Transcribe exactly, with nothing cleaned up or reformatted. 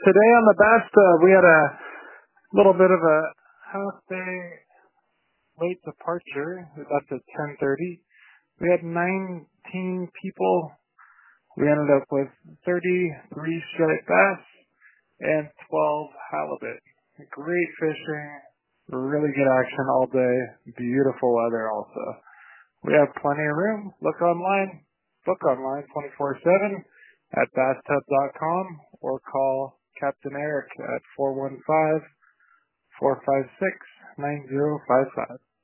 Today on the best, uh, we had a little bit of a half day late departure. That's at ten thirty. We had nineteen people. We ended up with thirty-three striped bass and twelve halibut. Great fishing, really good action all day. Beautiful weather also. We have plenty of room. Look online, book online twenty-four seven at bass tub dot com or call Captain Eric at four one five, four five six, nine zero five five.